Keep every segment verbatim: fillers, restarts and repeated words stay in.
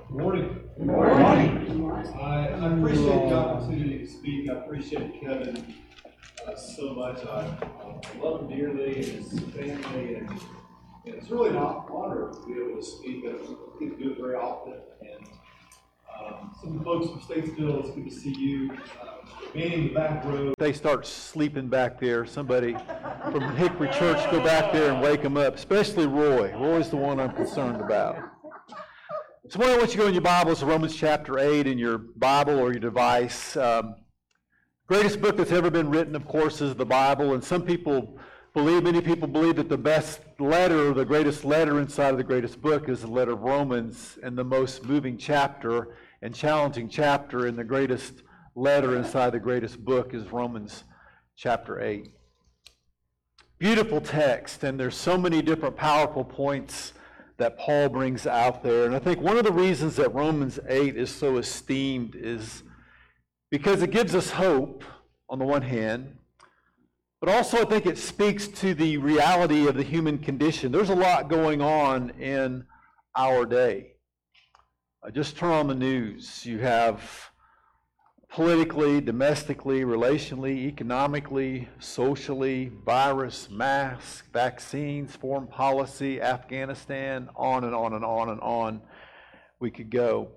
Good morning. Good morning. I, I appreciate the opportunity to speak. I appreciate Kevin uh, so much. I, I love him dearly and his family, and, and it's really an honor to be able to speak. I don't get to do it very often. And um, some of the folks from Statesville, it's good to see you. Uh, manning the back row. They start sleeping back there. Somebody from Hickory Church go back there and wake them up, especially Roy. Roy's the one I'm concerned about. So I want you to go in your Bibles to Romans chapter eight in your Bible or your device. Um, greatest book that's ever been written, of course, is the Bible. And some people believe, many people believe that the best letter, the greatest letter inside of the greatest book is the letter of Romans. And the most moving chapter and challenging chapter in the greatest letter inside the greatest book is Romans chapter eight. Beautiful text, and there's so many different powerful points that Paul brings out there. And I think one of the reasons that Romans eight is so esteemed is because it gives us hope on the one hand, but also I think it speaks to the reality of the human condition. There's a lot going on in our day. Uh, just turn on the news. You have politically, domestically, relationally, economically, socially, virus, masks, vaccines, foreign policy, Afghanistan, on and on and on and on we could go.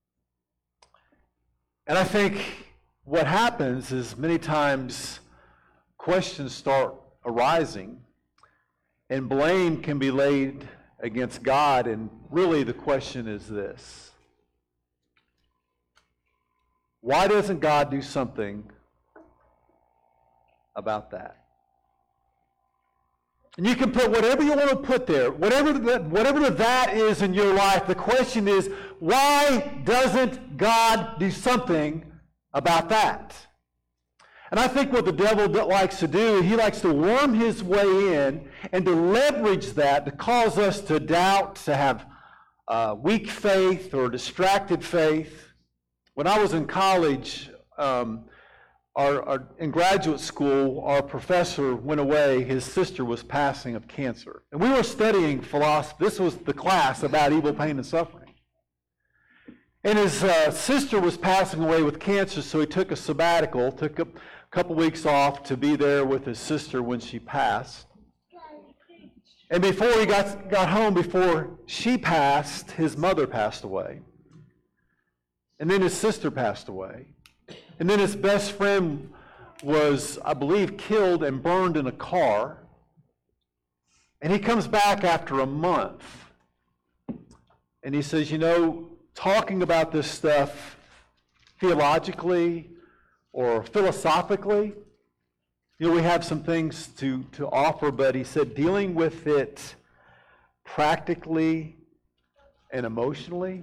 And I think what happens is many times questions start arising and blame can be laid against God, and really the question is this: why doesn't God do something about that? And you can put whatever you want to put there, whatever the, whatever the that is in your life. The question is, why doesn't God do something about that? And I think what the devil likes to do, he likes to worm his way in and to leverage that to cause us to doubt, to have uh, weak faith or distracted faith. When I was in college, um, our, our, in graduate school, our professor went away. His sister was passing of cancer. And we were studying philosophy. This was the class about evil, pain, and suffering. And his uh, sister was passing away with cancer, so he took a sabbatical, took a couple weeks off to be there with his sister when she passed. And before he got, got home, before she passed, his mother passed away. And then his sister passed away. And then his best friend was, I believe, killed and burned in a car. And he comes back after a month. And he says, you know, talking about this stuff theologically or philosophically, you know, we have some things to, to offer, but he said dealing with it practically and emotionally,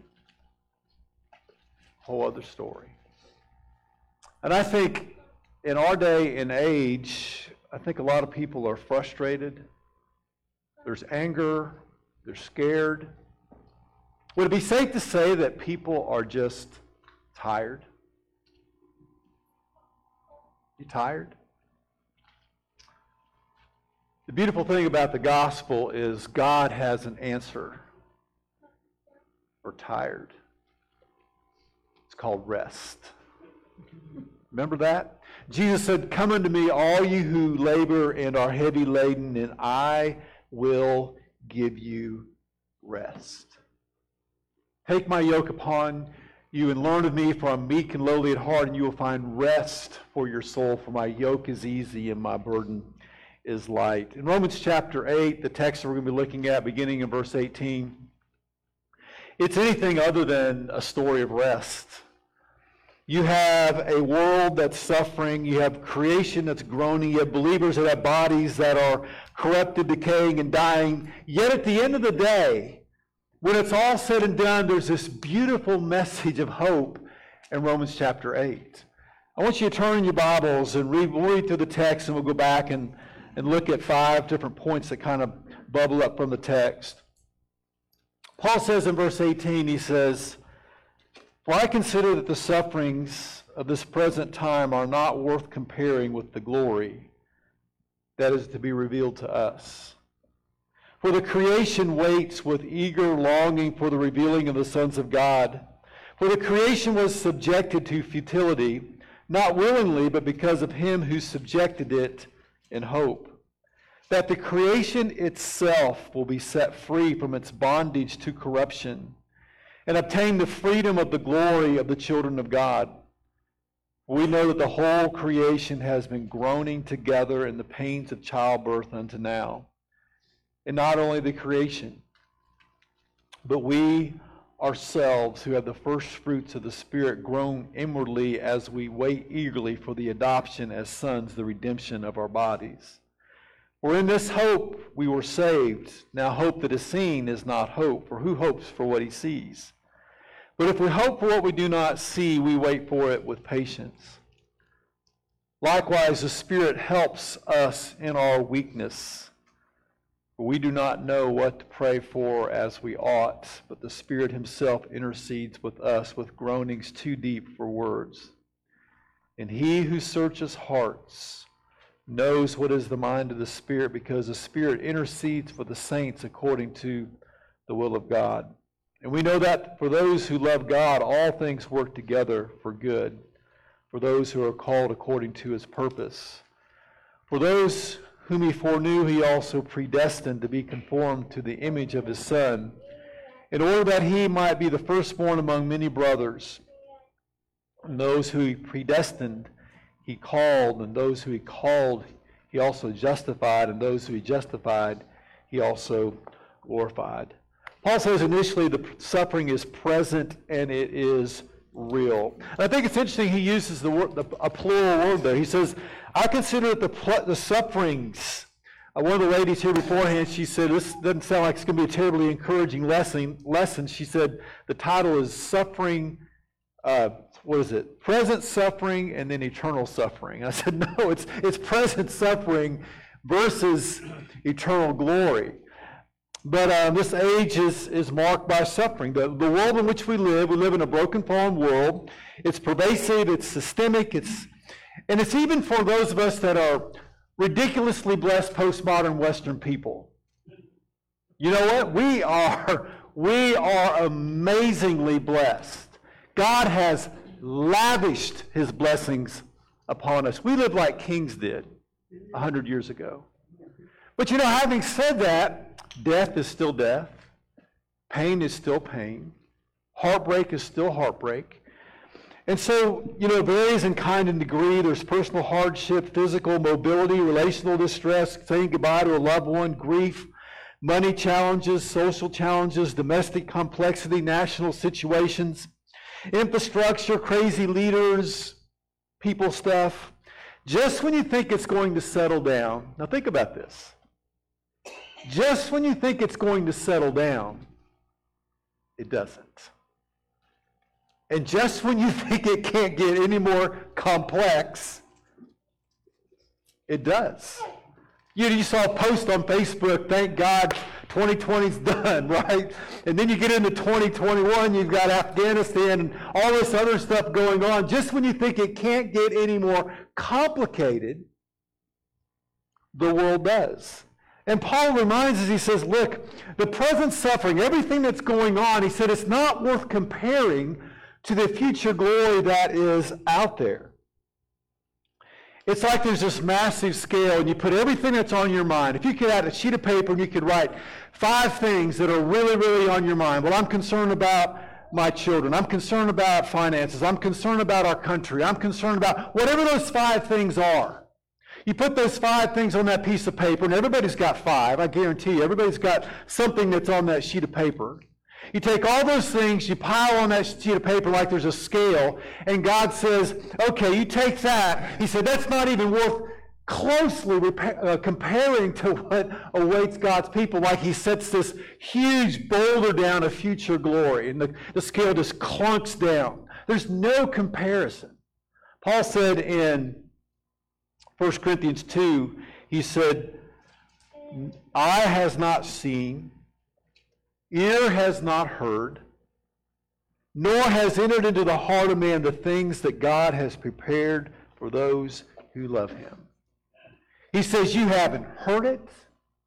whole other story. And I think in our day and age, I think a lot of people are frustrated. There's anger. They're scared. Would it be safe to say that people are just tired? You tired? The beautiful thing about the gospel is God has an answer for tired. Called rest. Remember that? Jesus said, come unto me, all you who labor and are heavy laden, and I will give you rest. Take my yoke upon you and learn of me, for I'm meek and lowly at heart, and you will find rest for your soul, for my yoke is easy and my burden is light. In Romans chapter eight, the text we're going to be looking at, beginning in verse eighteen, it's anything other than a story of rest. You have a world that's suffering. You have creation that's groaning. You have believers that have bodies that are corrupted, decaying, and dying. Yet at the end of the day, when it's all said and done, there's this beautiful message of hope in Romans chapter eight. I want you to turn in your Bibles and read, we'll read through the text, and we'll go back and, and look at five different points that kind of bubble up from the text. Paul says in verse eighteen, he says, for I consider that the sufferings of this present time are not worth comparing with the glory that is to be revealed to us. For the creation waits with eager longing for the revealing of the sons of God. For the creation was subjected to futility, not willingly, but because of him who subjected it in hope, that the creation itself will be set free from its bondage to corruption and obtain the freedom of the glory of the children of God. We know that the whole creation has been groaning together in the pains of childbirth unto now. And not only the creation, but we ourselves who have the first fruits of the Spirit groan inwardly as we wait eagerly for the adoption as sons, the redemption of our bodies. For in this hope we were saved. Now hope that is seen is not hope, for who hopes for what he sees? But if we hope for what we do not see, we wait for it with patience. Likewise, the Spirit helps us in our weakness. For we do not know what to pray for as we ought, but the Spirit himself intercedes with us with groanings too deep for words. And he who searches hearts knows what is the mind of the Spirit, because the Spirit intercedes for the saints according to the will of God. And we know that for those who love God, all things work together for good, for those who are called according to his purpose. For those whom he foreknew, he also predestined to be conformed to the image of his Son, in order that he might be the firstborn among many brothers. And those who he predestined, he called, and those who he called, he also justified, and those who he justified, he also glorified. Paul says initially the suffering is present and it is real. And I think it's interesting he uses the word, the, a plural word there. He says, I consider it the, the sufferings. Uh, one of the ladies here beforehand, she said, this doesn't sound like it's going to be a terribly encouraging lesson. lesson. She said the title is Suffering, uh, what is it? Present suffering and then eternal suffering. I said, no, it's, it's present suffering versus eternal glory. But uh, this age is, is marked by suffering. The, the world in which we live, we live in a broken, fallen world. It's pervasive, it's systemic, it's, and it's even for those of us that are ridiculously blessed postmodern Western people. You know what? We are, we are amazingly blessed. God has lavished his blessings upon us. We live like kings did a hundred years ago. But you know, having said that, death is still death. Pain is still pain. Heartbreak is still heartbreak. And so, you know, it varies in kind and degree. There's personal hardship, physical mobility, relational distress, saying goodbye to a loved one, grief, money challenges, social challenges, domestic complexity, national situations, infrastructure, crazy leaders, people stuff. Just when you think it's going to settle down, now think about this. Just when you think it's going to settle down, it doesn't. And just when you think it can't get any more complex, it does. You, you saw a post on Facebook, thank God twenty twenty's done, right? And then you get into twenty twenty-one, you've got Afghanistan and all this other stuff going on. Just when you think it can't get any more complicated, the world does. And Paul reminds us, he says, look, the present suffering, everything that's going on, he said, it's not worth comparing to the future glory that is out there. It's like there's this massive scale, and you put everything that's on your mind. If you could add a sheet of paper and you could write five things that are really, really on your mind. Well, I'm concerned about my children. I'm concerned about finances. I'm concerned about our country. I'm concerned about whatever those five things are. You put those five things on that piece of paper, and everybody's got five. I guarantee you, everybody's got something that's on that sheet of paper. You take all those things, you pile on that sheet of paper like there's a scale, and God says, okay, you take that. He said, that's not even worth closely repa- uh, comparing to what awaits God's people, like he sets this huge boulder down of future glory, and the, the scale just clunks down. There's no comparison. Paul said in First Corinthians two, he said, eye has not seen, ear has not heard, nor has entered into the heart of man the things that God has prepared for those who love him. He says you haven't heard it,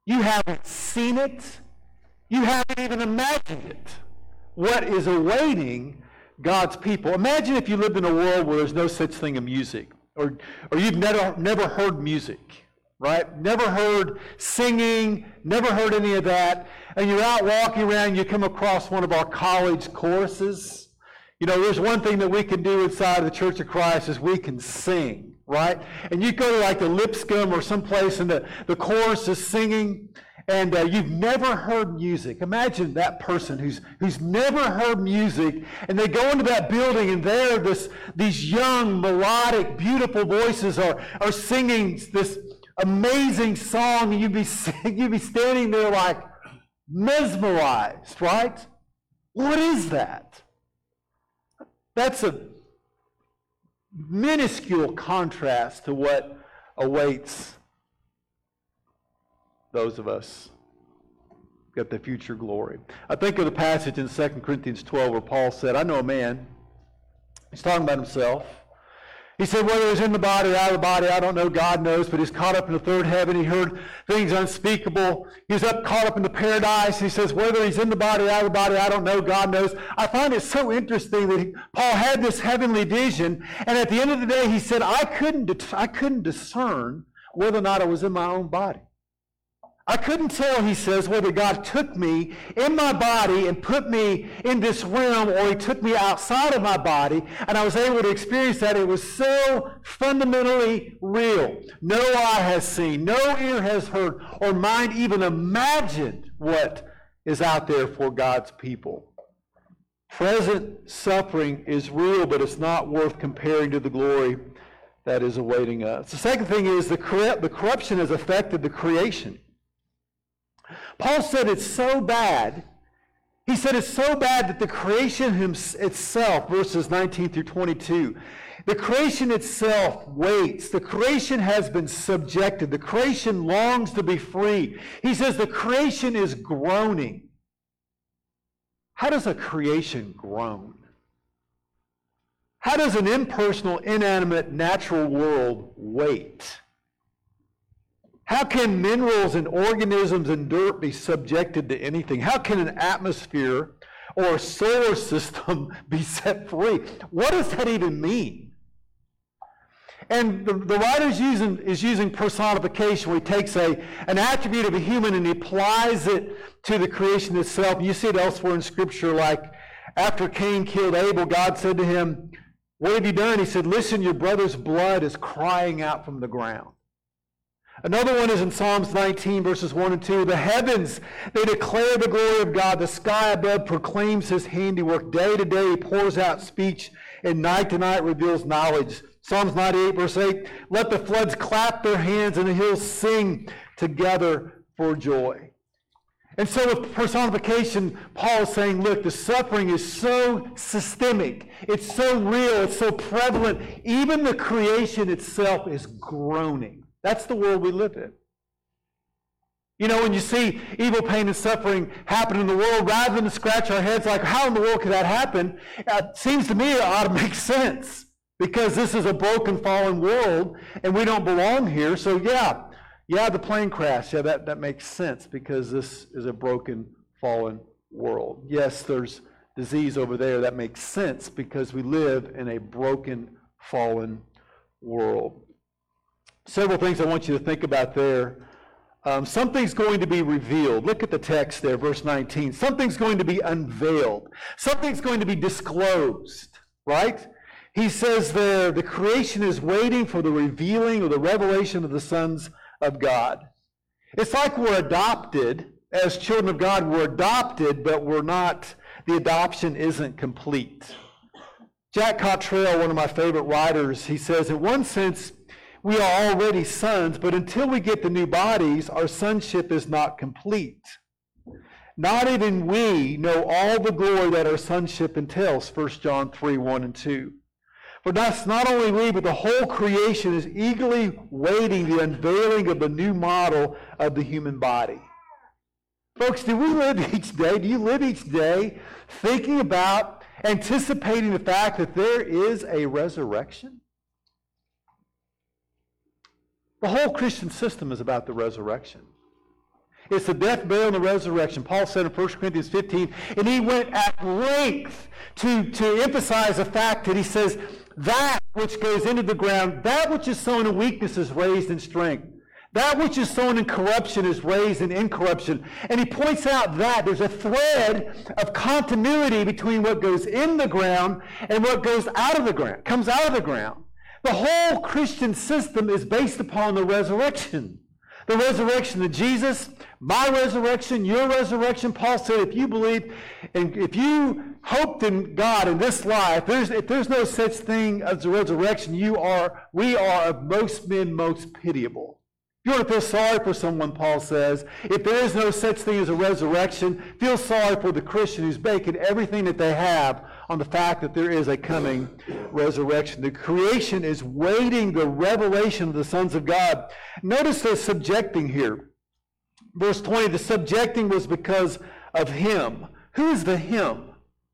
You haven't seen it. You haven't even imagined it. What is awaiting God's people? Imagine if you lived in a world where there's no such thing as music, or, or you've never, never heard music, right? Never heard singing, never heard any of that, and you're out walking around, you come across one of our college choruses. You know, there's one thing that we can do inside of the Church of Christ is we can sing, right? And you go to like the Lipscomb or someplace and the, the chorus is singing, and uh, you've never heard music. Imagine that person who's who's never heard music, and they go into that building, and there this these young, melodic, beautiful voices are, are singing this amazing song, and you'd be, you'd be standing there like mesmerized, right? What is that? That's a minuscule contrast to what awaits those of us who got the future glory. I think of the passage in Second Corinthians twelve where Paul said, I know a man, he's talking about himself. He said, whether he's in the body or out of the body, I don't know, God knows, but he's caught up in the third heaven. He heard things unspeakable. He's up, caught up in the paradise. He says, whether he's in the body or out of the body, I don't know, God knows. I find it so interesting that he, Paul had this heavenly vision, and at the end of the day, he said, I couldn't, I couldn't discern whether or not I was in my own body. I couldn't tell, he says, whether God took me in my body and put me in this realm, or he took me outside of my body, and I was able to experience that. It was so fundamentally real. No eye has seen, no ear has heard, or mind even imagined what is out there for God's people. Present suffering is real, but it's not worth comparing to the glory that is awaiting us. The second thing is the corrupt, the corruption has affected the creation. Paul said it's so bad, he said it's so bad that the creation itself, verses nineteen through twenty-two, the creation itself waits. The creation has been subjected. The creation longs to be free. He says the creation is groaning. How does a creation groan? How does an impersonal, inanimate, natural world wait? How can minerals and organisms and dirt be subjected to anything? How can an atmosphere or a solar system be set free? What does that even mean? And the, the writer is using, is using personification, where he takes a, an attribute of a human and he applies it to the creation itself. You see it elsewhere in Scripture, like after Cain killed Abel, God said to him, what have you done? He said, listen, your brother's blood is crying out from the ground. Another one is in Psalms nineteen, verses one and two. The heavens, they declare the glory of God. The sky above proclaims his handiwork. Day to day he pours out speech, and night to night reveals knowledge. Psalms ninety-eight, verse eight. Let the floods clap their hands, and the hills sing together for joy. And so with personification, Paul is saying, look, the suffering is so systemic. It's so real. It's so prevalent. Even the creation itself is groaning. That's the world we live in. You know, when you see evil, pain, and suffering happen in the world, rather than to scratch our heads like, how in the world could that happen? It seems to me it ought to make sense, because this is a broken, fallen world, and we don't belong here. So yeah, yeah, the plane crash, yeah, that, that makes sense, because this is a broken, fallen world. Yes, there's disease over there. That makes sense, because we live in a broken, fallen world. Several things I want you to think about there. Um, something's going to be revealed. Look at the text there, verse nineteen. Something's going to be unveiled. Something's going to be disclosed, right? He says there, the creation is waiting for the revealing or the revelation of the sons of God. It's like we're adopted. As children of God, we're adopted, but we're not, the adoption isn't complete. Jack Cottrell, one of my favorite writers, he says, in one sense, we are already sons, but until we get the new bodies, our sonship is not complete. Not even we know all the glory that our sonship entails, First John three, one and two. For that's not only we, but the whole creation is eagerly waiting the unveiling of the new model of the human body. Folks, do we live each day, do you live each day thinking about, anticipating the fact that there is a resurrection? The whole Christian system is about the resurrection. It's the death, burial, and the resurrection. Paul said in First Corinthians fifteen, and he went at length to, to emphasize the fact that he says, that which goes into the ground, that which is sown in weakness is raised in strength. That which is sown in corruption is raised in incorruption. And he points out that there's a thread of continuity between what goes in the ground and what goes out of the ground, comes out of the ground. The whole Christian system is based upon the resurrection. The resurrection of Jesus, my resurrection, your resurrection. Paul said, if you believe, and if you hoped in God in this life, there's, if there's no such thing as a resurrection, you are, we are of most men most pitiable. If you want to feel sorry for someone, Paul says, if there is no such thing as a resurrection, feel sorry for the Christian who's banking everything that they have on the fact that there is a coming resurrection. The creation is waiting the revelation of the sons of God. Notice the subjecting here. Verse twenty, the subjecting was because of him. Who is the him?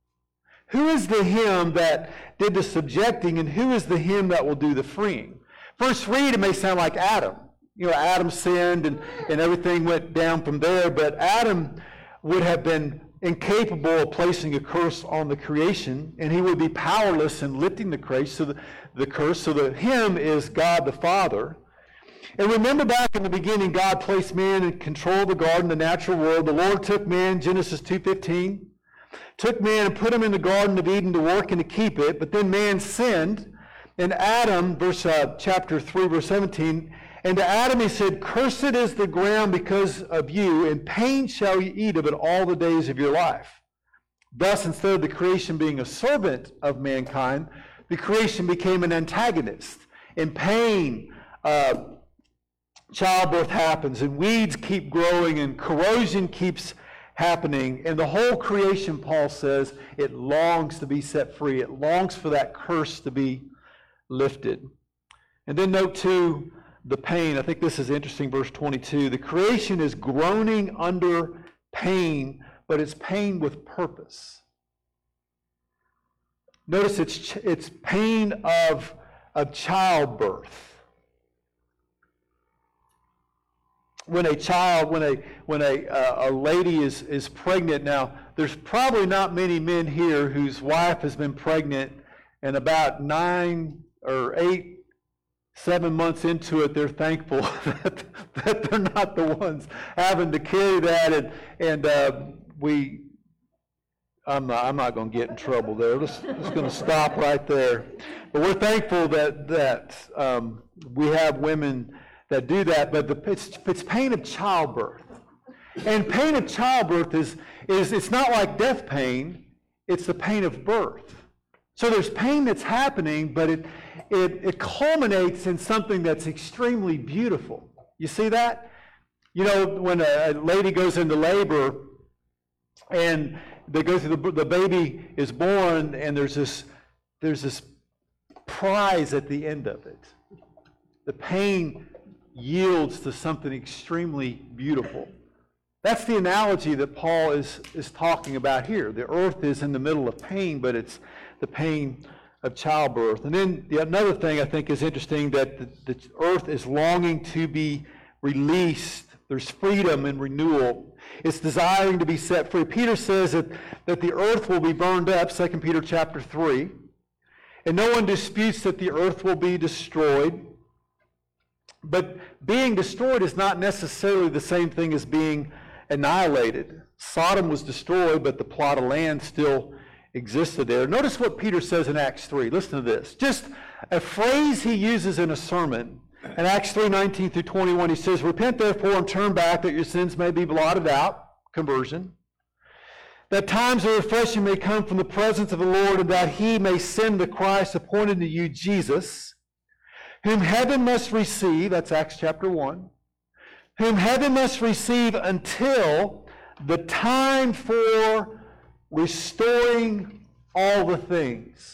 Who is the him that did the subjecting, and who is the him that will do the freeing? First read, it may sound like Adam. You know, Adam sinned and, and everything went down from there, but Adam would have been incapable of placing a curse on the creation, and he would be powerless in lifting the curse. So the, the curse. So the him is God the Father. And remember back in the beginning, God placed man in control of the garden, the natural world. The Lord took man, Genesis two fifteen, took man and put him in the Garden of Eden to work and to keep it. But then man sinned, and Adam, verse uh, chapter three, verse seventeen. And to Adam he said, cursed is the ground because of you, and pain shall you eat of it all the days of your life. Thus, instead of the creation being a servant of mankind, the creation became an antagonist. In pain, uh, childbirth happens, and weeds keep growing, and corrosion keeps happening. And the whole creation, Paul says, it longs to be set free. It longs for that curse to be lifted. And then note too, the pain. I think this is interesting, verse twenty-two. The creation is groaning under pain, but it's pain with purpose. Notice it's, it's pain of, of childbirth. When a child, when a when a uh, a lady is, is pregnant, now there's probably not many men here whose wife has been pregnant, and about nine or eight Seven months into it, they're thankful that, that they're not the ones having to carry that, and and uh, we. I'm not. I'm not going to get in trouble there. Let's just going to stop right there. But we're thankful that that um, we have women that do that. But the, it's it's pain of childbirth, and pain of childbirth is is it's not like death pain. It's the pain of birth. So there's pain that's happening, but it, it, it culminates in something that's extremely beautiful. You see that? You know, when a, a lady goes into labor and they go through the, the baby is born, and there's this, there's this prize at the end of it. The pain yields to something extremely beautiful. That's the analogy that Paul is, is talking about here. The earth is in the middle of pain, but it's the pain of childbirth. And then the, another thing I think is interesting, that the, the earth is longing to be released. There's freedom and renewal. It's desiring to be set free. Peter says that, that the earth will be burned up, Second Peter chapter three. And no one disputes that the earth will be destroyed. But being destroyed is not necessarily the same thing as being annihilated. Sodom was destroyed, but the plot of land still existed there. Notice what Peter says in Acts three. Listen to this. Just a phrase he uses in a sermon. In Acts three, nineteen through twenty-one, he says, repent therefore and turn back, that your sins may be blotted out. Conversion. That times of refreshing may come from the presence of the Lord, and that he may send the Christ appointed to you, Jesus, whom heaven must receive. That's Acts chapter one. Whom heaven must receive until the time for restoring all the things.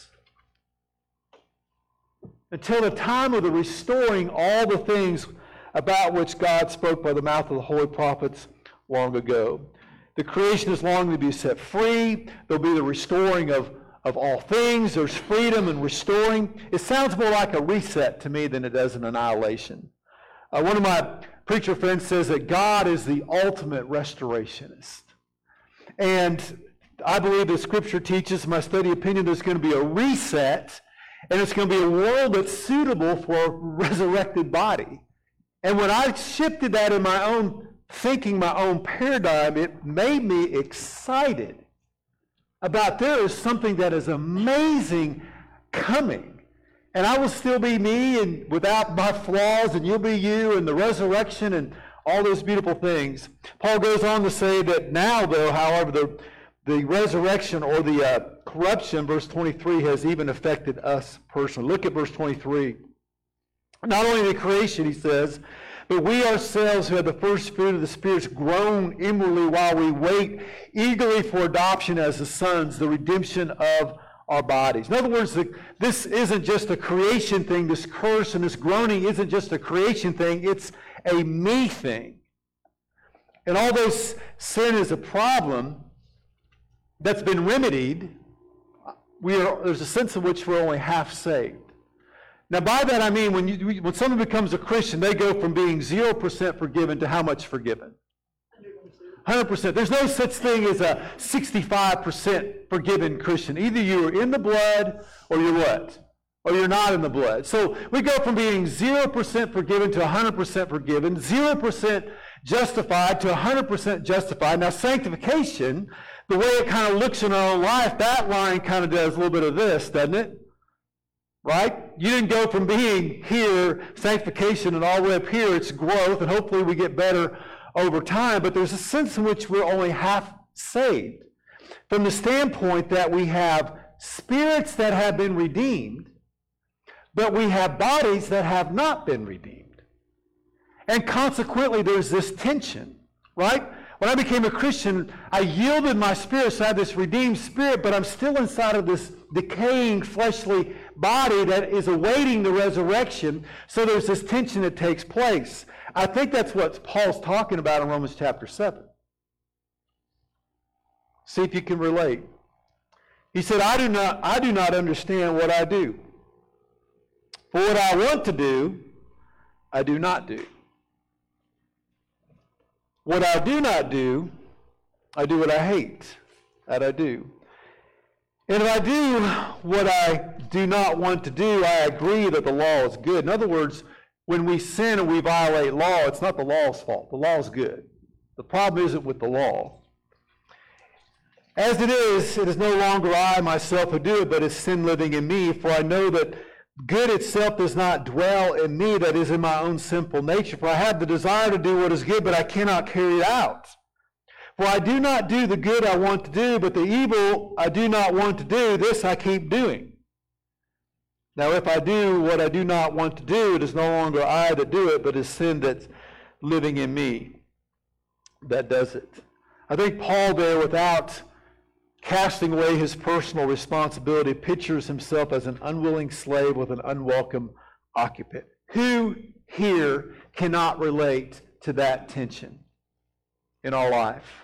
Until the time of the restoring all the things about which God spoke by the mouth of the holy prophets long ago. The creation is longing to be set free. There'll be the restoring of, of all things. There's freedom and restoring. It sounds more like a reset to me than it does an annihilation. Uh, one of my preacher friend says that God is the ultimate restorationist. And I believe the Scripture teaches, my study opinion, there's going to be a reset, and it's going to be a world that's suitable for a resurrected body. And when I shifted that in my own thinking, my own paradigm, it made me excited about there is something that is amazing coming. And I will still be me and without my flaws, and you'll be you, and the resurrection and all those beautiful things. Paul goes on to say that now, though, however, the, the resurrection or the uh, corruption, verse twenty-three, has even affected us personally. Look at verse twenty-three. Not only the creation, he says, but we ourselves who have the first fruit of the spirits groan inwardly while we wait eagerly for adoption as the sons, the redemption of our bodies. In other words, the, this isn't just a creation thing. This curse and this groaning isn't just a creation thing. It's a me thing. And although sin is a problem that's been remedied, we are, there's a sense in which we're only half saved. Now, by that I mean when you, when someone becomes a Christian, they go from being zero percent forgiven to how much forgiven? one hundred percent. There's no such thing as a sixty-five percent forgiven Christian. Either you're in the blood or you're what? Or you're not in the blood. So we go from being zero percent forgiven to one hundred percent forgiven, zero percent justified to one hundred percent justified. Now, sanctification, the way it kind of looks in our own life, that line kind of does a little bit of this, doesn't it? Right? You didn't go from being here, sanctification, and all the way up here. It's growth, and hopefully we get better over time. But there's a sense in which we're only half saved. From the standpoint that we have spirits that have been redeemed, but we have bodies that have not been redeemed. And consequently, there's this tension, right? When I became a Christian, I yielded my spirit, so I have this redeemed spirit, but I'm still inside of this decaying fleshly body that is awaiting the resurrection. So there's this tension that takes place. I think that's what Paul's talking about in Romans chapter seven. See if you can relate. He said, I do not, I do not understand what I do. For what I want to do, I do not do. What I do not do, I do what I hate. That I do. And if I do what I do not want to do, I agree that the law is good. In other words, when we sin and we violate law, it's not the law's fault. The law is good. The problem isn't with the law. As it is, it is no longer I myself who do it, but it's sin living in me. For I know that good itself does not dwell in me, that is in my own sinful nature. For I have the desire to do what is good, but I cannot carry it out. For I do not do the good I want to do, but the evil I do not want to do, this I keep doing. Now if I do what I do not want to do, it is no longer I that do it, but it's sin that's living in me that does it. I think Paul there, without casting away his personal responsibility, pictures himself as an unwilling slave with an unwelcome occupant. Who here cannot relate to that tension in our life?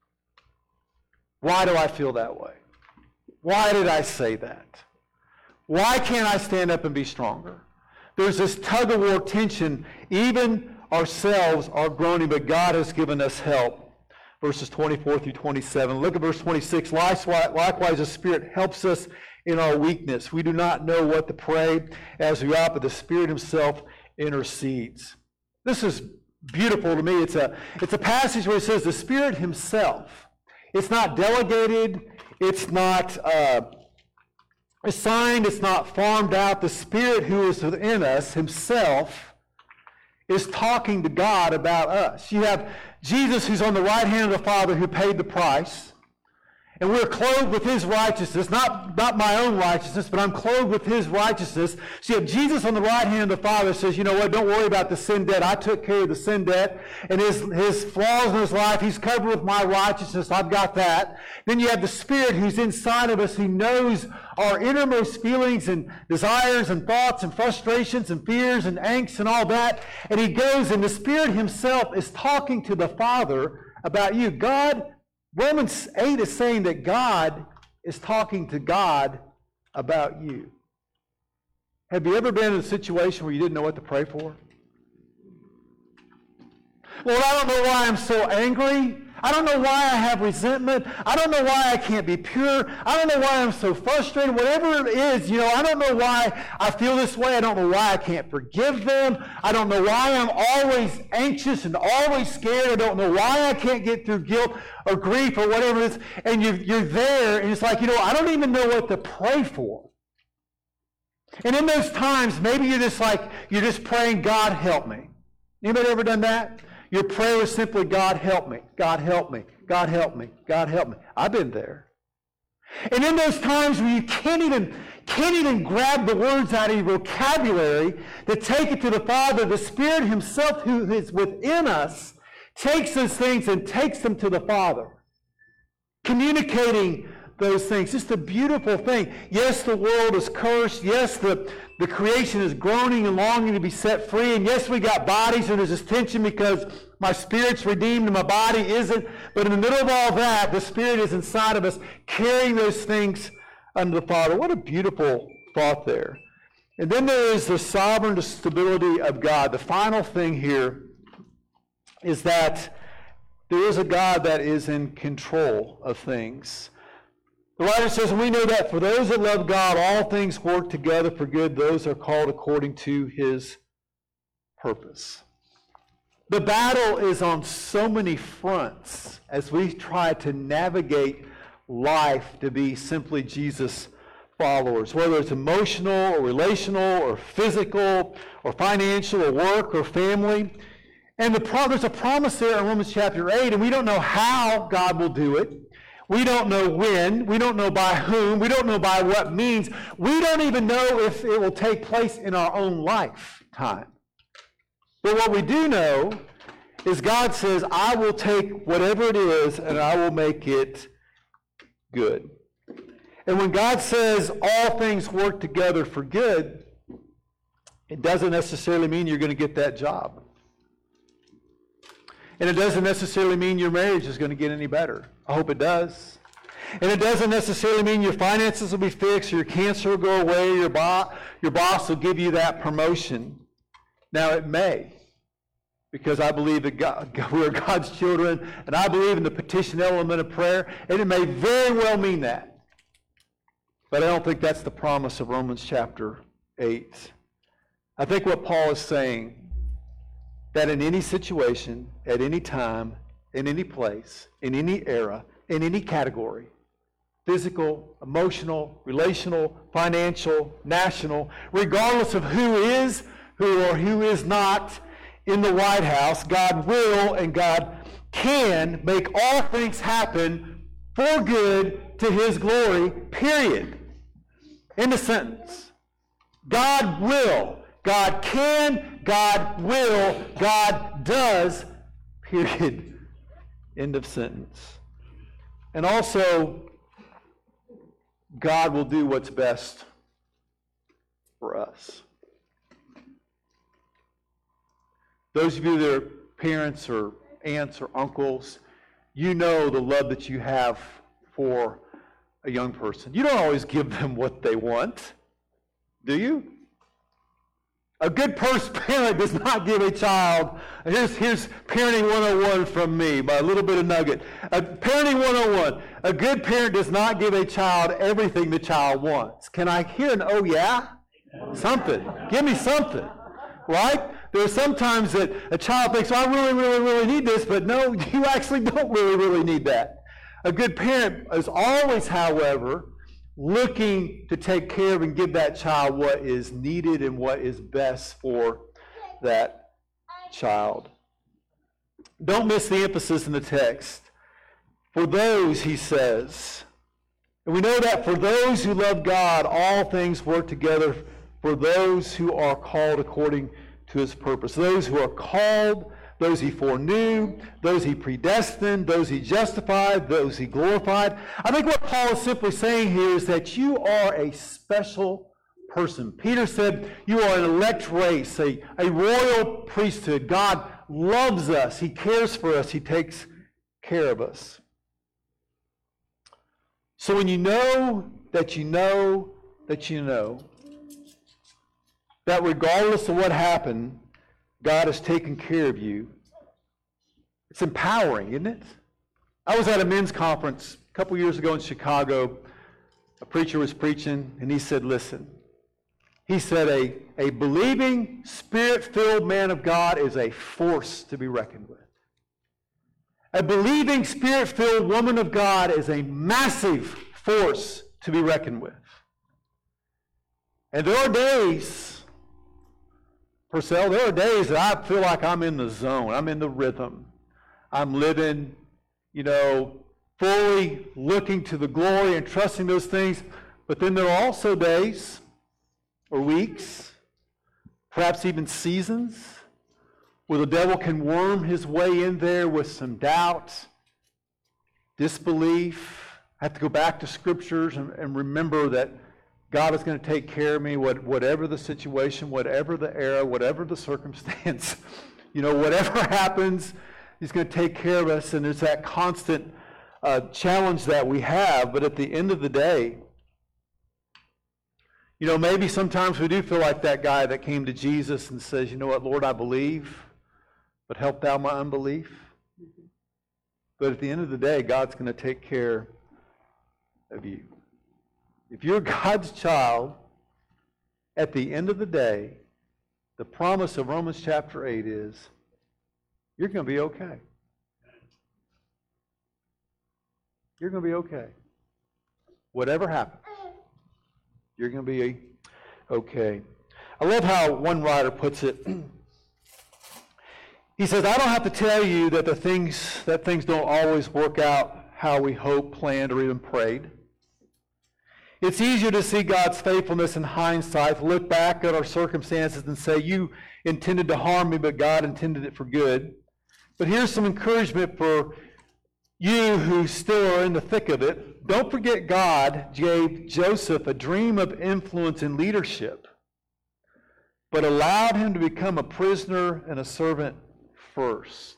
Why do I feel that way? Why did I say that? Why can't I stand up and be stronger? There's this tug-of-war tension. Even ourselves are groaning, but God has given us help. Verses twenty-four through twenty-seven. Look at verse twenty-six. Likewise, the Spirit helps us in our weakness. We do not know what to pray as we ought, but the Spirit Himself intercedes. This is beautiful to me. It's a, it's a passage where it says the Spirit Himself. It's not delegated. It's not uh, assigned. It's not farmed out. The Spirit who is within us Himself is talking to God about us. You have Jesus, who's on the right hand of the Father, who paid the price. And we're clothed with His righteousness, not, not my own righteousness, but I'm clothed with His righteousness. So you have Jesus on the right hand of the Father says, you know what, don't worry about the sin debt. I took care of the sin debt. And his, his flaws in His life, He's covered with my righteousness. I've got that. Then you have the Spirit who's inside of us. He knows our innermost feelings and desires and thoughts and frustrations and fears and angst and all that. And He goes, and the Spirit Himself is talking to the Father about you. God, Romans eight is saying that God is talking to God about you. Have you ever been in a situation where you didn't know what to pray for? Lord, I don't know why I'm so angry. I don't know why I have resentment. I don't know why I can't be pure. I don't know why I'm so frustrated. Whatever it is, you know, I don't know why I feel this way. I don't know why I can't forgive them. I don't know why I'm always anxious and always scared. I don't know why I can't get through guilt or grief or whatever it is. And you're, you're there, and it's like, you know, I don't even know what to pray for. And in those times, maybe you're just like, you're just praying, God, help me. Anybody ever done that? Your prayer is simply, God, help me. God, help me. God, help me. God, help me. I've been there. And in those times when you can't even, can't even grab the words out of your vocabulary to take it to the Father, the Spirit himself who is within us takes those things and takes them to the Father. Communicating those things. Just a beautiful thing. Yes, the world is cursed. Yes, the, the creation is groaning and longing to be set free. And yes, we got bodies and there's this tension because my spirit's redeemed and my body isn't. But in the middle of all that, the Spirit is inside of us, carrying those things unto the Father. What a beautiful thought there. And then there is the sovereign stability of God. The final thing here is that there is a God that is in control of things. The writer says, and we know that for those that love God, all things work together for good. Those are called according to his purpose. The battle is on so many fronts as we try to navigate life to be simply Jesus followers, whether it's emotional or relational or physical or financial or work or family. And the pro- there's a promise there in Romans chapter eight, and we don't know how God will do it. We don't know when. We don't know by whom. We don't know by what means. We don't even know if it will take place in our own lifetime. But what we do know is God says, I will take whatever it is and I will make it good. And when God says all things work together for good, it doesn't necessarily mean you're going to get that job. And it doesn't necessarily mean your marriage is going to get any better. I hope it does. And it doesn't necessarily mean your finances will be fixed, or your cancer will go away, or your, bo- your boss will give you that promotion. Now it may, because I believe that God, we are God's children, and I believe in the petition element of prayer, and it may very well mean that. But I don't think that's the promise of Romans chapter eight. I think what Paul is saying, that in any situation, at any time, in any place, in any era, in any category, physical, emotional, relational, financial, national, regardless of who is, who or who is not in the White House, God will and God can make all things happen for good to his glory, period. End of sentence. God will. God can, God will, God does, period. End of sentence. And also, God will do what's best for us. Those of you that are parents or aunts or uncles, you know the love that you have for a young person. You don't always give them what they want, do you? A good first parent does not give a child, here's, here's Parenting one oh one from me, by a little bit of nugget. A Parenting one oh one, a good parent does not give a child everything the child wants. Can I hear an oh yeah? Something. Give me something. Right? There are some times that a child thinks, oh, I really, really, really need this, but no, you actually don't really, really need that. A good parent is always, however, looking to take care of and give that child what is needed and what is best for that child. Don't miss the emphasis in the text. For those, he says, and we know that for those who love God, all things work together for those who are called according to his purpose. Those who are called, those he foreknew, those he predestined, those he justified, those he glorified. I think what Paul is simply saying here is that you are a special person. Peter said you are an elect race, a, a royal priesthood. God loves us. He cares for us. He takes care of us. So when you know that you know that you know that regardless of what happened, God has taken care of you, It's empowering, isn't it? I was at a men's conference a couple years ago in Chicago. A preacher was preaching, and he said, listen, he said, a, a believing, spirit-filled man of God is a force to be reckoned with. A believing, spirit-filled woman of God is a massive force to be reckoned with. And there are days, Purcell, there are days that I feel like I'm in the zone. I'm in the rhythm. I'm living, you know, fully looking to the glory and trusting those things. But then there are also days or weeks, perhaps even seasons, where the devil can worm his way in there with some doubt, disbelief. I have to go back to scriptures and, and remember that God is going to take care of me, what, whatever the situation, whatever the era, whatever the circumstance, you know, whatever happens, He's going to take care of us. And there's that constant uh, challenge that we have. But at the end of the day, you know, maybe sometimes we do feel like that guy that came to Jesus and says, you know what, Lord, I believe, but help thou my unbelief. But at the end of the day, God's going to take care of you. If you're God's child, at the end of the day, the promise of Romans chapter eight is, you're going to be okay. You're going to be okay. Whatever happens, you're going to be okay. I love how one writer puts it. He says, I don't have to tell you that the things that things don't always work out how we hoped, planned, or even prayed. It's easier to see God's faithfulness in hindsight, to look back at our circumstances and say, you intended to harm me, but God intended it for good. But here's some encouragement for you who still are in the thick of it. Don't forget God gave Joseph a dream of influence and leadership, but allowed him to become a prisoner and a servant first.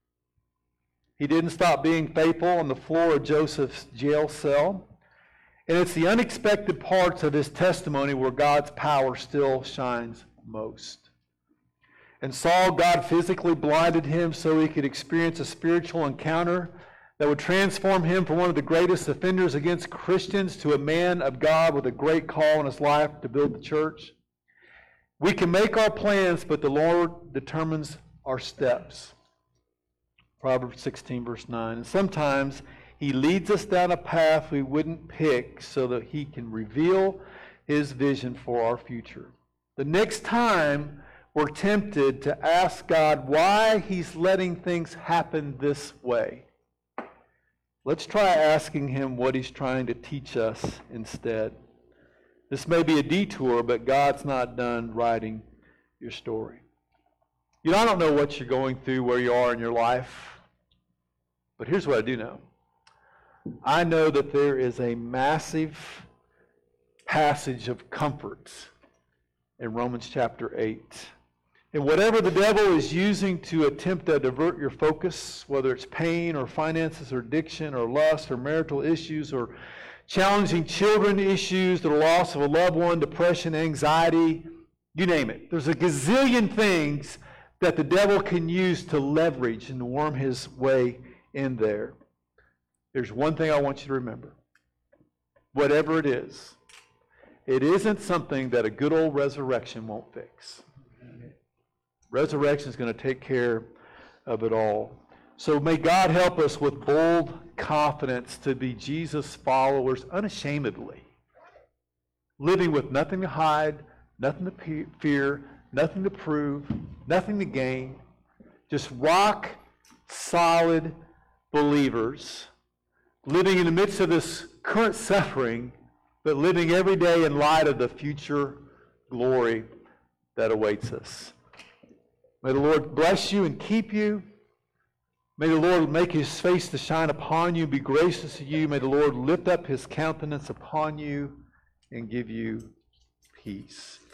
He didn't stop being faithful on the floor of Joseph's jail cell. And it's the unexpected parts of his testimony where God's power still shines most. And Saul, God physically blinded him so he could experience a spiritual encounter that would transform him from one of the greatest offenders against Christians to a man of God with a great call in his life to build the church. We can make our plans, but the Lord determines our steps. Proverbs sixteen, verse nine. And sometimes He leads us down a path we wouldn't pick so that He can reveal His vision for our future. The next time we're tempted to ask God why He's letting things happen this way, let's try asking Him what He's trying to teach us instead. This may be a detour, but God's not done writing your story. You know, I don't know what you're going through, where you are in your life, but here's what I do know. I know that there is a massive passage of comfort in Romans chapter eight. And whatever the devil is using to attempt to divert your focus, whether it's pain or finances or addiction or lust or marital issues or challenging children issues, the loss of a loved one, depression, anxiety, you name it. There's a gazillion things that the devil can use to leverage and worm his way in there. There's one thing I want you to remember. Whatever it is, it isn't something that a good old resurrection won't fix. Resurrection is going to take care of it all. So may God help us with bold confidence to be Jesus followers unashamedly, living with nothing to hide, nothing to fear, nothing to prove, nothing to gain, just rock solid believers, living in the midst of this current suffering, but living every day in light of the future glory that awaits us. May the Lord bless you and keep you. May the Lord make His face to shine upon you and be gracious to you. May the Lord lift up His countenance upon you and give you peace.